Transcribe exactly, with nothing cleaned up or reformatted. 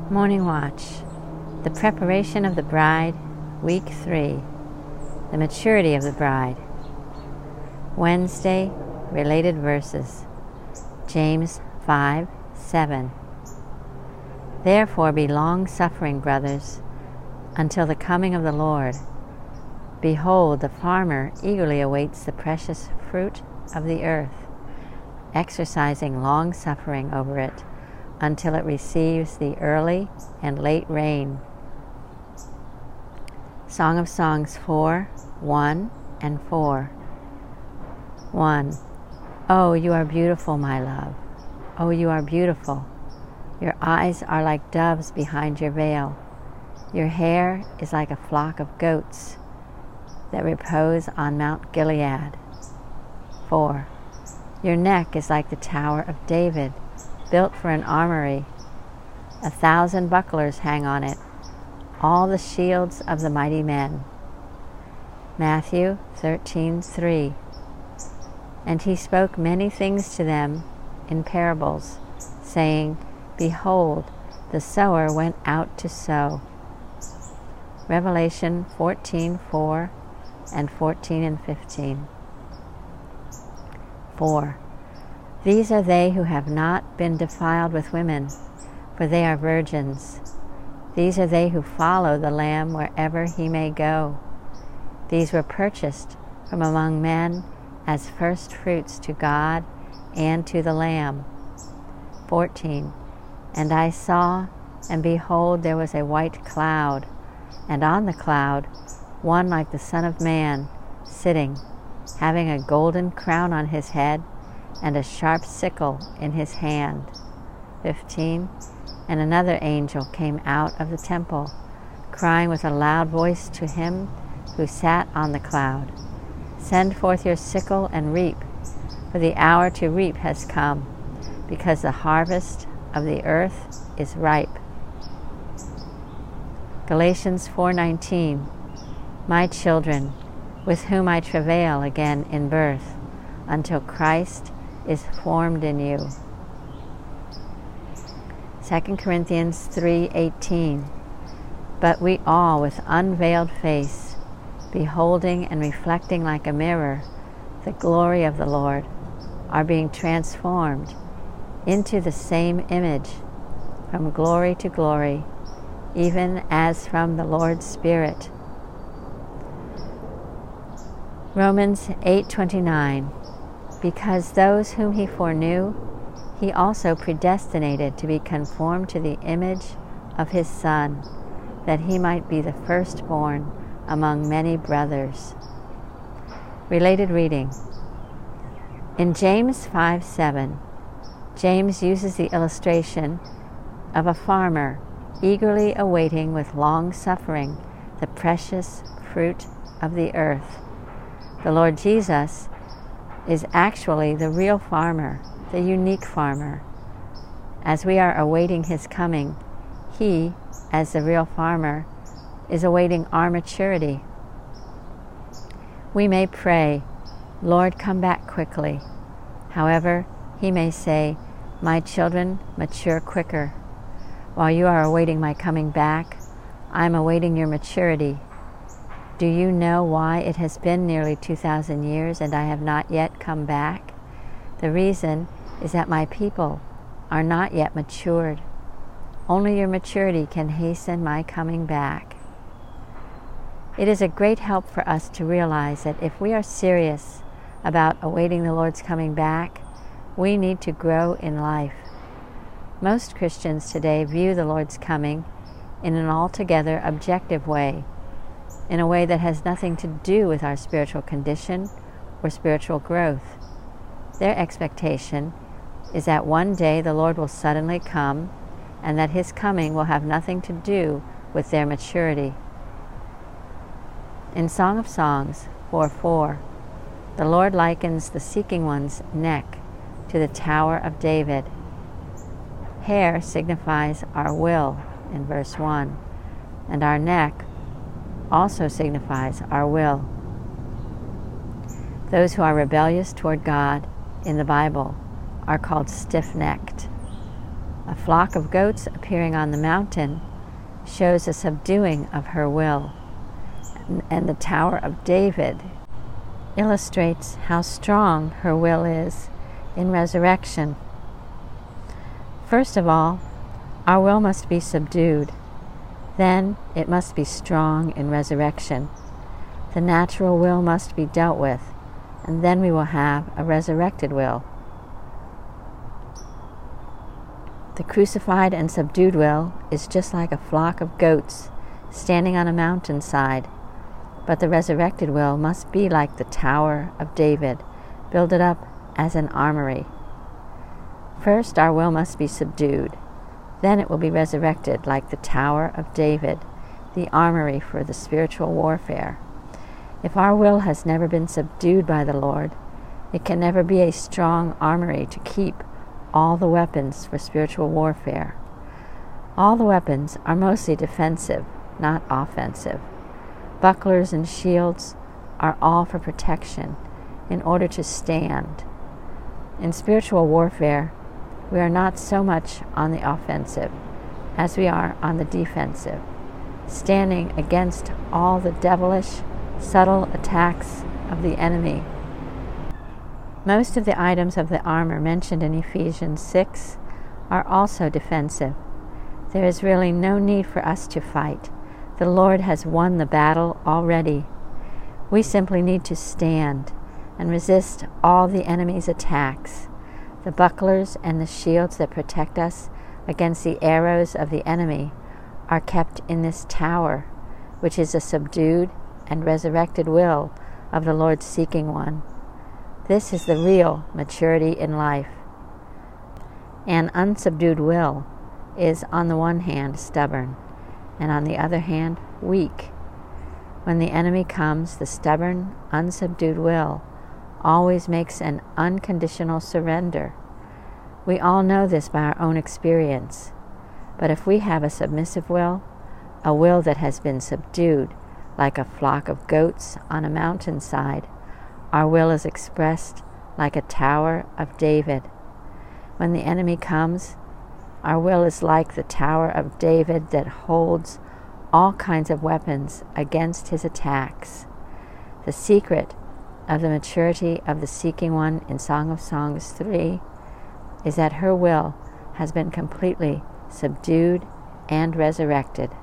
Morning Watch, the preparation of the bride, week three, the maturity of the bride. Wednesday, related verses, James five, seven. Therefore be long-suffering, brothers, until the coming of the Lord. Behold, the farmer eagerly awaits the precious fruit of the earth, exercising long-suffering over it, until it receives the early and late rain. Song of Songs four, one, and four. one. Oh, you are beautiful, my love. Oh, you are beautiful. Your eyes are like doves behind your veil. Your hair is like a flock of goats that repose on Mount Gilead. four. Your neck is like the Tower of David, built for an armory. A thousand bucklers hang on it, all the shields of the mighty men. Matthew thirteen, three. And he spoke many things to them in parables, saying, Behold, the sower went out to sow. Revelation fourteen, four and fourteen and fifteen. four. These are they who have not been defiled with women, for they are virgins. These are they who follow the Lamb wherever he may go. These were purchased from among men as first fruits to God and to the Lamb. fourteen. And I saw, and behold, there was a white cloud, and on the cloud one like the Son of Man, sitting, having a golden crown on his head, and a sharp sickle in his hand. fifteen. And another angel came out of the temple, crying with a loud voice to him who sat on the cloud, Send forth your sickle and reap, for the hour to reap has come, because the harvest of the earth is ripe. Galatians four nineteen. My children, with whom I travail again in birth, until Christ is formed in you. Second Corinthians three eighteen. But we all, with unveiled face, beholding and reflecting like a mirror the glory of the Lord, are being transformed into the same image, from glory to glory, even as from the Lord's Spirit. Romans eight twenty-nine. Because those whom he foreknew, he also predestinated to be conformed to the image of his Son, that he might be the firstborn among many brothers. Related reading. In James five seven, James uses the illustration of a farmer eagerly awaiting with long suffering the precious fruit of the earth. The Lord Jesus is actually the real farmer, the unique farmer. As we are awaiting his coming, he, as the real farmer, is awaiting our maturity. We may pray, Lord, come back quickly. However, he may say, My children, mature quicker. While you are awaiting my coming back, I am awaiting your maturity. Do you know why it has been nearly two thousand years and I have not yet come back? The reason is that my people are not yet matured. Only your maturity can hasten my coming back. It is a great help for us to realize that if we are serious about awaiting the Lord's coming back, we need to grow in life. Most Christians today view the Lord's coming in an altogether objective way, in a way that has nothing to do with our spiritual condition or spiritual growth. Their expectation is that one day the Lord will suddenly come, and that his coming will have nothing to do with their maturity. In Song of Songs four four, the Lord likens the seeking one's neck to the Tower of David. Hair signifies our will in verse one, and our neck also signifies our will. Those who are rebellious toward God in the Bible are called stiff-necked. A flock of goats appearing on the mountain shows a subduing of her will, and the Tower of David illustrates how strong her will is in resurrection. First of all, our will must be subdued. Then it must be strong in resurrection. The natural will must be dealt with, and then we will have a resurrected will. The crucified and subdued will is just like a flock of goats standing on a mountainside, but the resurrected will must be like the Tower of David, builded up as an armory. First, our will must be subdued. Then it will be resurrected like the Tower of David, the armory for the spiritual warfare. If our will has never been subdued by the Lord, it can never be a strong armory to keep all the weapons for spiritual warfare. All the weapons are mostly defensive, not offensive. Bucklers and shields are all for protection in order to stand. In spiritual warfare, we are not so much on the offensive as we are on the defensive, standing against all the devilish, subtle attacks of the enemy. Most of the items of the armor mentioned in Ephesians six are also defensive. There is really no need for us to fight. The Lord has won the battle already. We simply need to stand and resist all the enemy's attacks. The bucklers and the shields that protect us against the arrows of the enemy are kept in this tower, which is a subdued and resurrected will of the Lord's seeking one. This is the real maturity in life. An unsubdued will is, on the one hand, stubborn, and on the other hand, weak. When the enemy comes, the stubborn, unsubdued will always makes an unconditional surrender. We all know this by our own experience. But if we have a submissive will, a will that has been subdued, like a flock of goats on a mountainside, our will is expressed like a Tower of David. When the enemy comes, our will is like the Tower of David that holds all kinds of weapons against his attacks. The secret of the maturity of the seeking one in Song of Songs three is that her will has been completely subdued and resurrected.